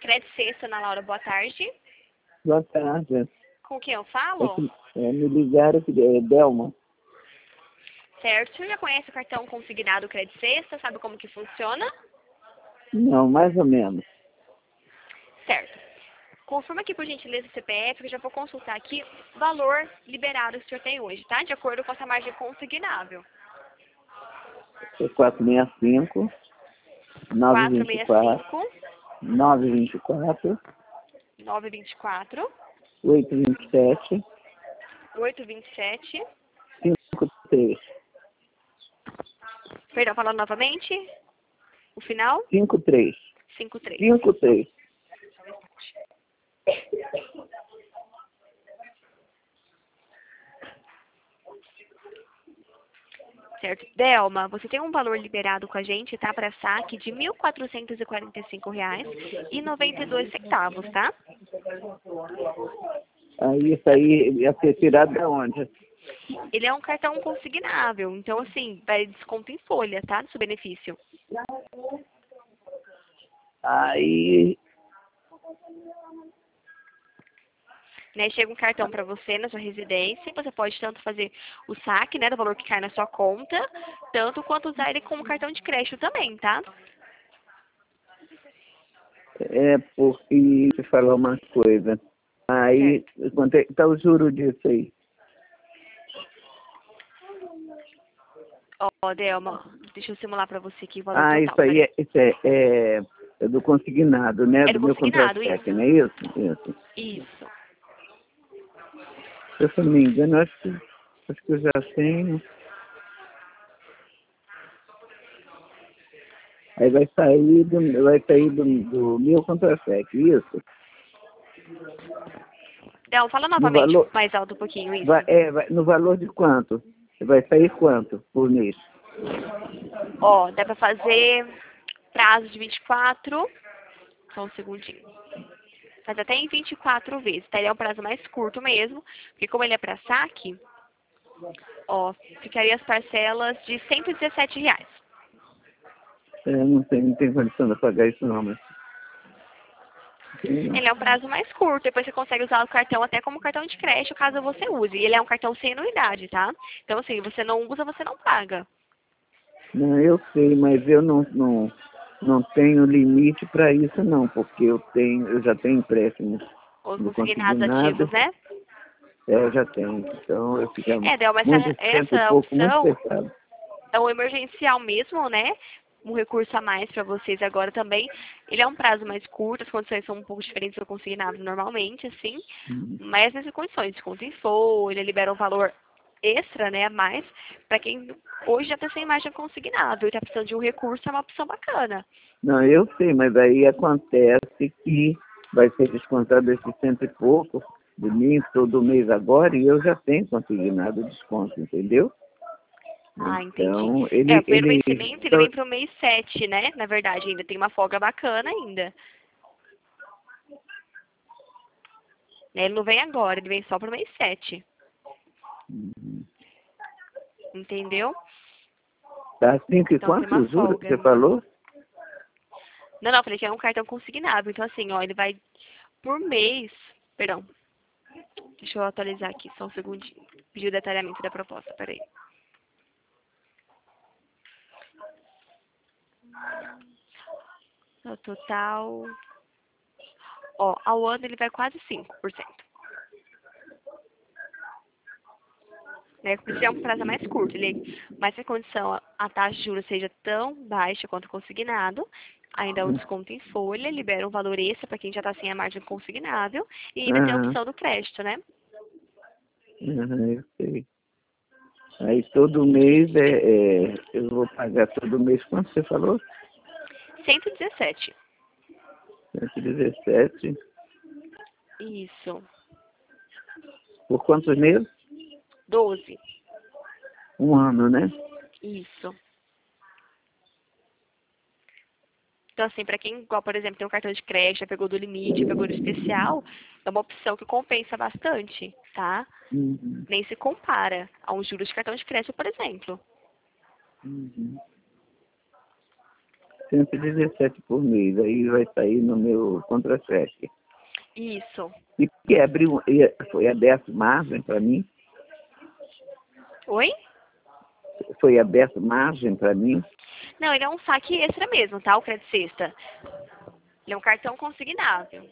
Crédito Sexta, Ana Laura, boa tarde. Boa tarde. Com quem eu falo? Me ligaram que é Delma. Certo. Você já conhece o cartão consignado Crédito Sexta? Sabe como que funciona? Não, mais ou menos. Certo. Confirma aqui, por gentileza, o CPF, que eu já vou consultar aqui o valor liberado que o senhor tem hoje, tá? De acordo com essa margem consignável. É 465, 924, 465, 924, 924, 827, 827. 53. Perdão, falando novamente. O final? 53. 53. 53. Certo. Delma, você tem um valor liberado com a gente, tá? Para saque de R$ 1.445,92, tá? Aí isso aí ia ser tirado de onde? Ele é um cartão consignável, então assim, vai desconto em folha, tá? Do seu benefício. Aí, Né, chega um cartão para você na sua residência, você pode tanto fazer o saque, né, do valor que cai na sua conta, tanto quanto usar ele como cartão de crédito também, tá? porque te falar uma coisa. Aí, Certo. quanto é que tá o juro disso aí? Ó, Delma, deixa eu simular para você aqui o valor total, Isso aí peraí. é do consignado, né? É do Do meu consignado, contra-cheque, isso. não é isso? Isso. Isso. Se eu não me engano, acho que eu já tenho. Aí vai sair do meu contra-cheque, isso? Delma, fala No novamente valor, mais alto um pouquinho, isso. no valor de quanto? Vai sair quanto por mês? Ó, dá pra fazer prazo de 24, só um segundinho. Faz até em 24 vezes, tá? Ele é um prazo mais curto mesmo, porque como ele é pra saque, ó, ficaria as parcelas de R$ 117. Não tem condição de pagar isso não, mas... Ele é um prazo mais curto, depois você consegue usar o cartão até como cartão de crédito, caso você use. E ele é um cartão sem anuidade, tá? Então, assim, você não usa, você não paga. Não, eu sei, mas eu não tenho limite para isso não, porque eu já tenho empréstimo Os no consignados ativos, consignado, né? eu já tenho. Então eu fico Del, mas muito cento e essa pouco, muito opção pesado. é um emergencial mesmo, né? Um recurso a mais para vocês agora também. Ele é um prazo mais curto, as condições são um pouco diferentes do consignado normalmente, assim. Mas nessas condições, desconto em folha, libera um valor extra, né, a mais, para quem hoje já está sem margem consignado e está precisando de um recurso, é uma opção bacana. Não, eu sei, mas aí acontece que vai ser descontado esse cento e pouco de mim todo mês agora e eu já tenho consignado o desconto, entendeu? Ah, entendi. Então, O primeiro vencimento, ele vem para o mês 7, né? Na verdade, ainda tem uma folga bacana ainda. Ele não vem agora, ele vem só para o mês 7. Entendeu? Tá 5 e Então tem quanto uma o juro que folga você ainda. falou? Não, eu falei que é um cartão consignável. Então, assim, ó, ele vai por mês. Perdão. Deixa eu atualizar aqui, só um segundinho. Pedir o detalhamento da proposta, peraí. O total. Ó, ao ano ele vai quase 5%. Né? Por isso é um prazo mais curto. Mas se a condição, a taxa de juros seja tão baixa quanto consignado, ainda o desconto em folha, libera um valor extra para quem já está sem a margem consignável e ainda tem a Aham, opção do crédito, né? eu sei. Aí todo mês eu vou pagar todo mês, quanto você falou? 117. 117. Isso. Por quantos meses? 12. Um ano, né? Isso. Então, assim, para quem, igual, por exemplo, tem um cartão de crédito, já pegou do limite, pegou do especial, é uma opção que compensa bastante, tá? Uhum, Nem se compara a um juros de cartão de crédito, por exemplo. uhum. 117 por mês, aí vai sair no meu contra-cheque. Isso. E que abriu, foi aberto margem para mim? Oi? Foi aberto margem para mim? Não, ele é um saque extra mesmo, tá? O Crédito Sexta. Ele é um cartão consignável.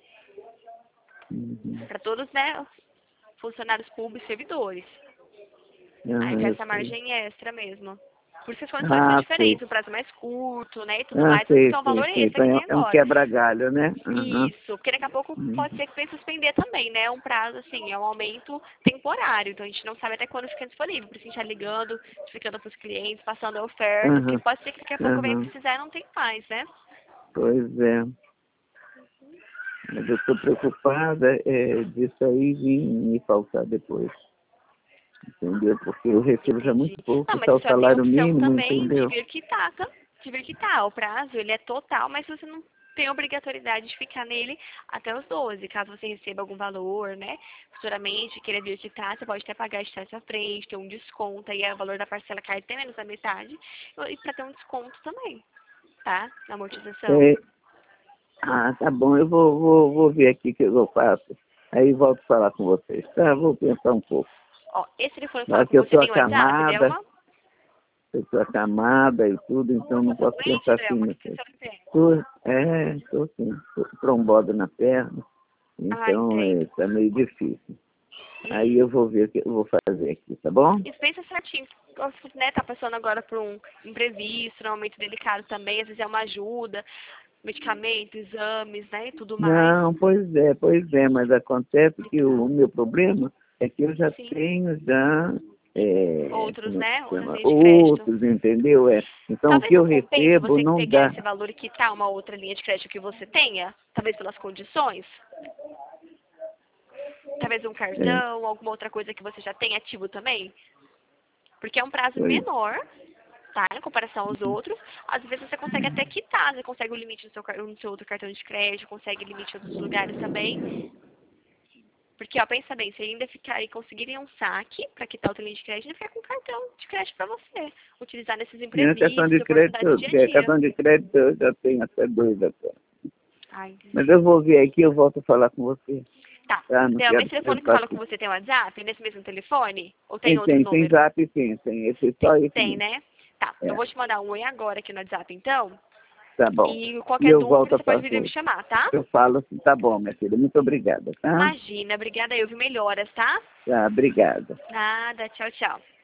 Para todos, né? Funcionários públicos e servidores. Aí com essa margem extra mesmo. Por isso as condições são diferentes, o prazo é mais curto, né? E tudo mais, por isso que é um valor extra que tem É um agora. quebra-galho, né? Isso, porque daqui a pouco pode ser que venha suspender também, né? É um prazo, assim, é um aumento temporário, então a gente não sabe até quando fica disponível. Por isso a gente tá ligando, explicando para os clientes, passando a oferta, porque pode ser que daqui a pouco venha precisar e não tem mais, né? Pois é. Mas eu estou preocupada disso aí vir me faltar depois. Entendeu? Porque eu recebo já muito pouco, não, mas só o só tem a salário opção mínimo, também entendeu? de vir quitar, tá? De vir quitar. O prazo, ele é total, mas você não tem obrigatoriedade de ficar nele até os 12. Caso você receba algum valor, né? Futuramente, queira vir quitar, você pode até pagar de trás pra frente, ter um desconto, aí o valor da parcela cai até menos da metade. E pra ter um desconto também, tá? Na amortização. Ah, tá bom, eu vou ver aqui o que eu faço. Aí volto a falar com vocês, tá? Vou pensar um pouco. Ó, esse telefone que fala com Eu você tô tem WhatsApp, Delma? Eu estou acamada e tudo, então não posso pensar assim. Estou sim, tô trombada na perna, então tá meio difícil. Aí eu vou ver o que eu vou fazer aqui, tá bom? Isso pensa certinho, né? Tá passando agora por um imprevisto, um momento delicado também, às vezes é uma ajuda, medicamento, exames, né? E tudo mais. Não, pois é, mas acontece que o meu problema é que eu já tenho outros, né? Outros, entendeu? Então talvez o que eu não compense recebo você não pegar dá. esse valor e quitar uma outra linha de crédito que você tenha, talvez pelas condições. Talvez um cartão, alguma outra coisa que você já tem ativo também. Porque é um prazo menor, tá? Em comparação aos outros. Às vezes você consegue até quitar, você consegue o limite no seu outro cartão de crédito, consegue limite em outros lugares também. Porque, ó, pensa bem, se ainda ficar e conseguirem um saque para quitar outra linha de crédito, ainda ficar com cartão de crédito para você. Utilizar nesses imprevistos, oportunidades do dia a dia. Cartão de crédito eu já tenho até 2 até. Ai, mas eu vou ver aqui, eu volto a falar com você. Tá. Então, esse telefone que fala com você tem WhatsApp? É nesse mesmo telefone? Ou tem outro número? Tem Zap, sim. Esse só esse. Tem, né? Tá. Eu vou te mandar um oi agora aqui no WhatsApp, então. Tá bom. E qualquer dúvida, você pode vir me chamar, tá? Eu falo assim, tá bom, minha filha. Muito obrigada, tá? Imagina. Obrigada, eu vi melhoras, tá? Tá, obrigada. Nada. Tchau, tchau.